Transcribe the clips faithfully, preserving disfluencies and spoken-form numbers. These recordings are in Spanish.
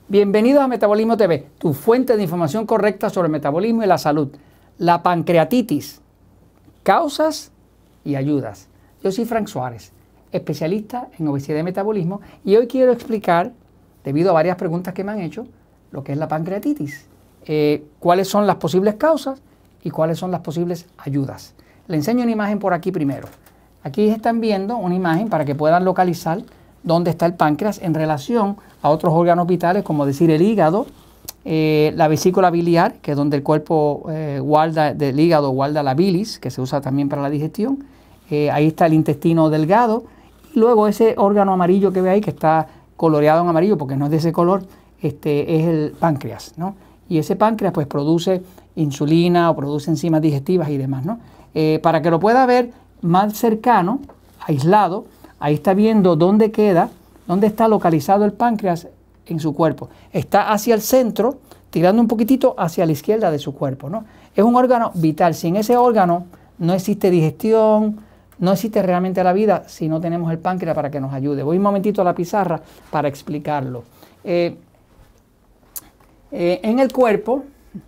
Bienvenidos a Metabolismo T V, tu fuente de información correcta sobre el metabolismo y la salud. La pancreatitis, causas y ayudas. Yo soy Frank Suárez, especialista en obesidad y metabolismo, y hoy quiero explicar, debido a varias preguntas que me han hecho, lo que es la pancreatitis, eh, cuáles son las posibles causas y cuáles son las posibles ayudas. Le enseño una imagen por aquí primero. Aquí están viendo una imagen para que puedan localizar dónde está el páncreas en relación a otros órganos vitales, como decir el hígado, eh, la vesícula biliar, que es donde el cuerpo eh, guarda, del hígado guarda la bilis, que se usa también para la digestión. Eh, ahí está el intestino delgado. Y luego ese órgano amarillo que ve ahí, que está coloreado en amarillo porque no es de ese color, este, es el páncreas, ¿no? Y ese páncreas pues produce insulina o produce enzimas digestivas y demás, ¿no? Eh, para que lo pueda ver más cercano, aislado, ahí está viendo dónde queda, dónde está localizado el páncreas en su cuerpo. Está hacia el centro, tirando un poquitito hacia la izquierda de su cuerpo, ¿no? Es un órgano vital. Sin ese órgano no existe digestión, no existe realmente la vida si no tenemos el páncreas para que nos ayude. Voy un momentito a la pizarra para explicarlo. Eh, eh, en el cuerpo,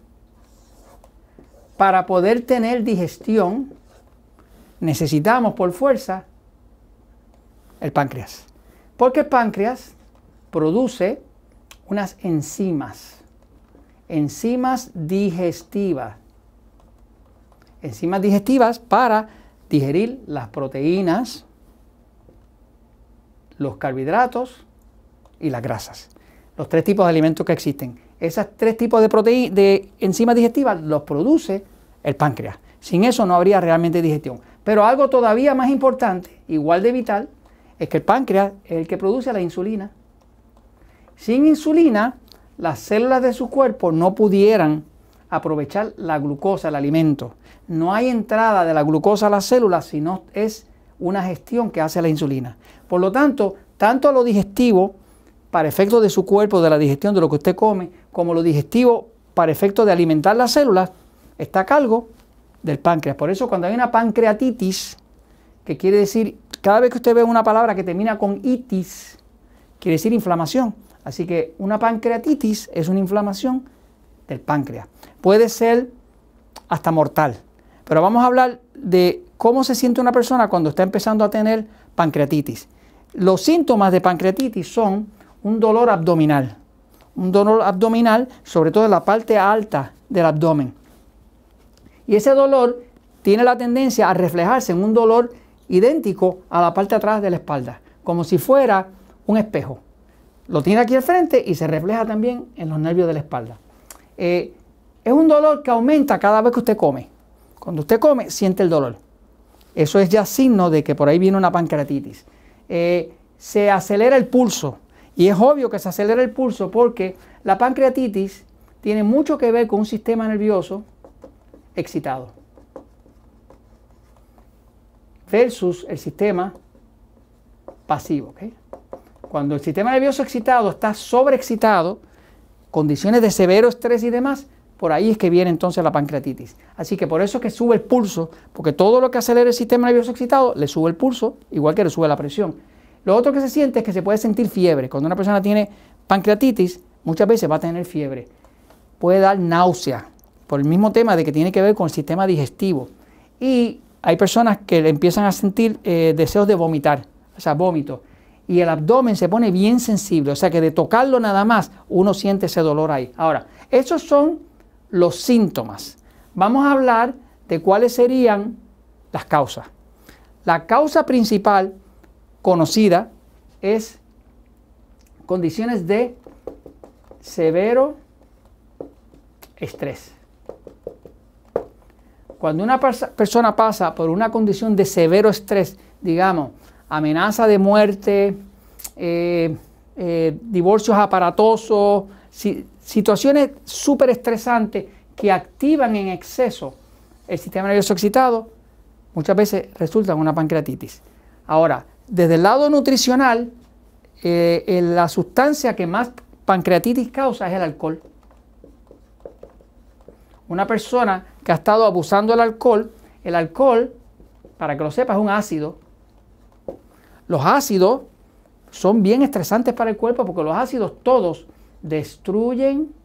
para poder tener digestión, necesitamos por fuerza el páncreas, porque el páncreas produce unas enzimas, enzimas digestivas, enzimas digestivas para digerir las proteínas, los carbohidratos y las grasas, los tres tipos de alimentos que existen. Esos tres tipos de, proteínas, de enzimas digestivas los produce el páncreas. Sin eso no habría realmente digestión. Pero algo todavía más importante, igual de vital, es que el páncreas es el que produce la insulina. Sin insulina, las células de su cuerpo no pudieran aprovechar la glucosa, el alimento. No hay entrada de la glucosa a las células, sino es una gestión que hace la insulina. Por lo tanto, tanto lo digestivo, para efectos de su cuerpo, de la digestión de lo que usted come, como lo digestivo, para efectos de alimentar las células, está a cargo del páncreas. Por eso, cuando hay una pancreatitis, que quiere decir, cada vez que usted ve una palabra que termina con itis, quiere decir inflamación. Así que una pancreatitis es una inflamación del páncreas. Puede ser hasta mortal. Pero vamos a hablar de cómo se siente una persona cuando está empezando a tener pancreatitis. Los síntomas de pancreatitis son un dolor abdominal. Un dolor abdominal, sobre todo en la parte alta del abdomen. Y ese dolor tiene la tendencia a reflejarse en un dolor idéntico a la parte de atrás de la espalda, como si fuera un espejo. Lo tiene aquí al frente y se refleja también en los nervios de la espalda. Eh, es un dolor que aumenta cada vez que usted come. Cuando usted come, siente el dolor. Eso es ya signo de que por ahí viene una pancreatitis. Eh, se acelera el pulso. Y es obvio que se acelera el pulso porque la pancreatitis tiene mucho que ver con un sistema nervioso excitado versus el sistema pasivo. ¿Okay? Cuando el sistema nervioso excitado está sobreexcitado, condiciones de severo estrés y demás, por ahí es que viene entonces la pancreatitis. Así que por eso es que sube el pulso, porque todo lo que acelera el sistema nervioso excitado le sube el pulso, igual que le sube la presión. Lo otro que se siente es que se puede sentir fiebre. Cuando una persona tiene pancreatitis, muchas veces va a tener fiebre. Puede dar náusea, por el mismo tema de que tiene que ver con el sistema digestivo. Y hay personas que le empiezan a sentir eh, deseos de vomitar, o sea, vómito. Y el abdomen se pone bien sensible, o sea que de tocarlo nada más uno siente ese dolor ahí. Ahora, esos son los síntomas. Vamos a hablar de cuáles serían las causas. La causa principal conocida es condiciones de severo estrés. Cuando una persona pasa por una condición de severo estrés, digamos, amenaza de muerte, eh, eh, divorcios aparatosos, si, situaciones súper estresantes que activan en exceso el sistema nervioso excitado, muchas veces resulta en una pancreatitis. Ahora, desde el lado nutricional, eh, la sustancia que más pancreatitis causa es el alcohol. Una persona que ha estado abusando del alcohol, el alcohol, para que lo sepas, es un ácido. Los ácidos son bien estresantes para el cuerpo porque los ácidos todos destruyen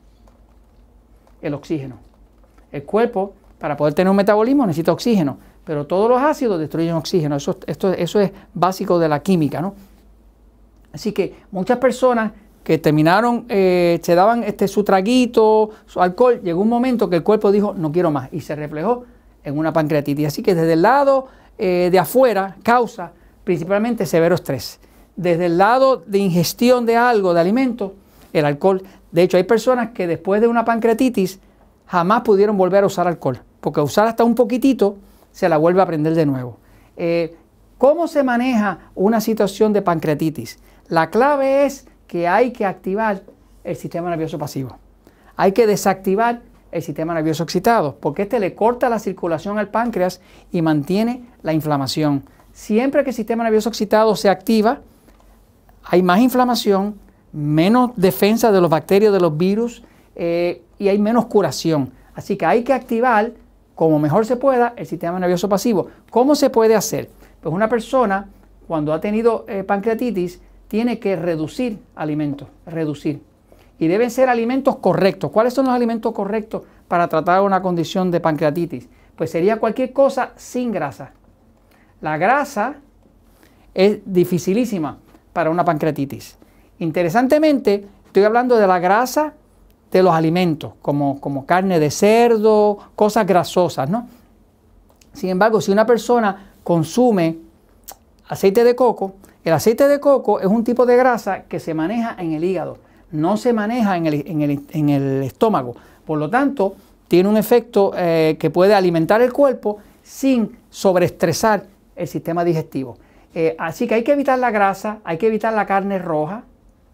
el oxígeno. El cuerpo, para poder tener un metabolismo, necesita oxígeno, pero todos los ácidos destruyen oxígeno. Eso, esto, eso es básico de la química, ¿no? Así que muchas personas que terminaron, eh, se daban este, su traguito, su alcohol, llegó un momento que el cuerpo dijo, no quiero más, y se reflejó en una pancreatitis. Así que desde el lado eh, de afuera causa principalmente severo estrés. Desde el lado de ingestión de algo, de alimento, el alcohol. De hecho, hay personas que después de una pancreatitis jamás pudieron volver a usar alcohol, porque usar hasta un poquitito se la vuelve a prender de nuevo. Eh, ¿Cómo se maneja una situación de pancreatitis? La clave es que hay que activar el sistema nervioso pasivo. Hay que desactivar el sistema nervioso excitado, porque este le corta la circulación al páncreas y mantiene la inflamación. Siempre que el sistema nervioso excitado se activa, hay más inflamación, menos defensa de los bacterias, de los virus, eh, y hay menos curación. Así que hay que activar, como mejor se pueda, el sistema nervioso pasivo. ¿Cómo se puede hacer? Pues una persona, cuando ha tenido eh, pancreatitis, tiene que reducir alimentos, reducir. Y deben ser alimentos correctos. ¿Cuáles son los alimentos correctos para tratar una condición de pancreatitis? Pues sería cualquier cosa sin grasa. La grasa es dificilísima para una pancreatitis. Interesantemente, estoy hablando de la grasa de los alimentos, como, como carne de cerdo, cosas grasosas, ¿no? Sin embargo, si una persona consume aceite de coco, el aceite de coco es un tipo de grasa que se maneja en el hígado, no se maneja en el, en el, en el estómago. Por lo tanto, tiene un efecto eh, que puede alimentar el cuerpo sin sobreestresar el sistema digestivo. Eh, así que hay que evitar la grasa, hay que evitar la carne roja.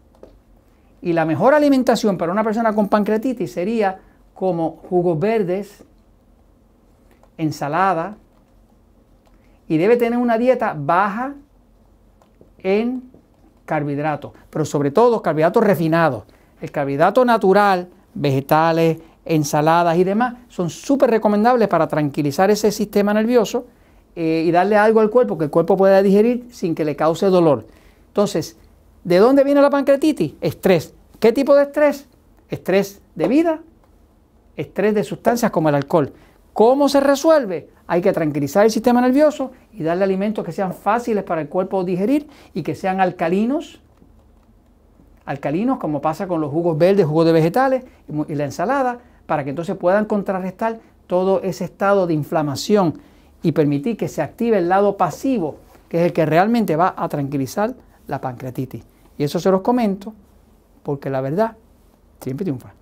Y la mejor alimentación para una persona con pancreatitis sería como jugos verdes, ensalada, y debe tener una dieta baja en carbohidratos, pero sobre todo carbohidratos refinados. El carbohidrato natural, vegetales, ensaladas y demás son súper recomendables para tranquilizar ese sistema nervioso eh, y darle algo al cuerpo que el cuerpo pueda digerir sin que le cause dolor. Entonces, ¿de dónde viene la pancreatitis? Estrés. ¿Qué tipo de estrés? Estrés de vida, estrés de sustancias como el alcohol. ¿Cómo se resuelve? Hay que tranquilizar el sistema nervioso y darle alimentos que sean fáciles para el cuerpo digerir y que sean alcalinos, alcalinos como pasa con los jugos verdes, jugos de vegetales y la ensalada, para que entonces puedan contrarrestar todo ese estado de inflamación y permitir que se active el lado pasivo, que es el que realmente va a tranquilizar la pancreatitis. Y eso se los comento porque la verdad siempre triunfa.